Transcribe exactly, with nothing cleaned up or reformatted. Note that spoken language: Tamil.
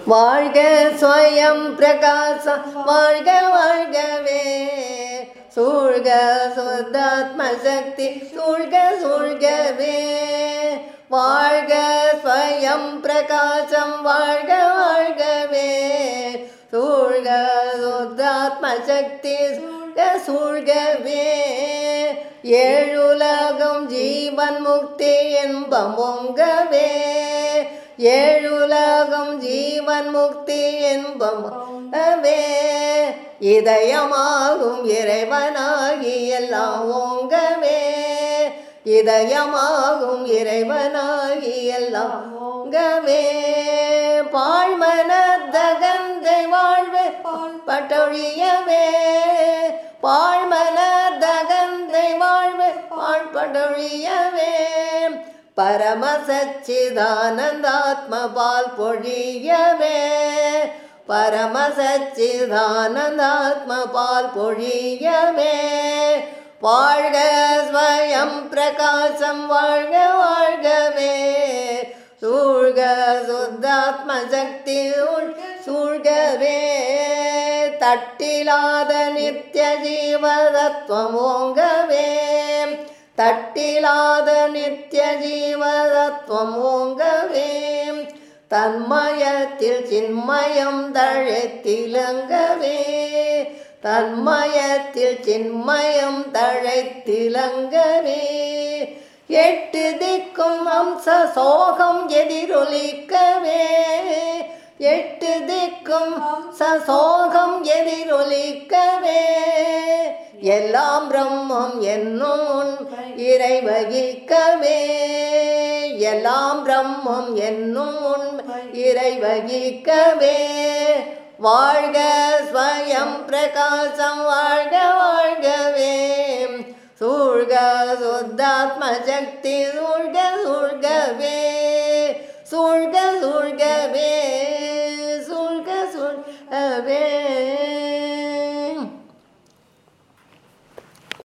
வாழ்க ஸ்வயம் பிரகாசம் வாழ்க வாழ்கவே சூழ்க சுத்தாத்ம சக்தி சூழ்க சூழ்கவே வாழ்க ஸ்வயம் பிரகாசம் வாழ்க வாழ்கவே சூழ்க சுத்தாத்ம சக்தி சூழ்க சூழ்கவே ஏழுலகம் ஜீவன் முக்தி இன்பம் பொங்கவே ஏழுலகம் ஜீவன் முக்தி இன்பம் பொங்கவே இதயமாகும் இறைவனாகி எல்லாம் ஓங்கவே இதயமாகும் இறைவனாகி எல்லாம் ஓங்கவே பாழ்மனதகந்தை வாழ்வு பட்டொழியவே பாழ்மனதகந்தை வாழ்வு பாழ்பட்டொழியவே பரம சச்சிதானந்தாத்ம பால் பொழியவே பரம சச்சிதானந்தாத்ம பால் பொழியவே வாழ்க ஸ்வயம் பிரகாசம் வாழ்க வாழ்கவே சூழ்க சுத்தாத்ம சக்தி சூழ்கவே தட்டிலாத நித்திய ஜீவதத்துவம் ஓங்கவே தட்டிலாத நித்திய ஜீவதத்துவம் ஓங்கவே தன்மயத்தில் சின்மயம் தழைத்திலங்கவே தன்மயத்தில் சின்மயம் தழைத்திலங்கவே எட்டு திக்கும் அம்ச சோகம் எதிரொலிக்கவே எட்டு திக்கும் அம்ச சோகம் எதிரொலிக்கவே எல்லாம் பிரம்மம் என்னும் இறை வகிக்கவே எல்லாம் பிரம்மம் என்னும் இறை வகிக்கவே வாழ்க ஸ்வயம் பிரகாசம் வாழ்க வாழ்கவே சூழ்க சுத்தாத்ம சக்தி சூழ்க சூழ்கவே சூழ்க சூழ்கவே சூழ்க சூழ்கவே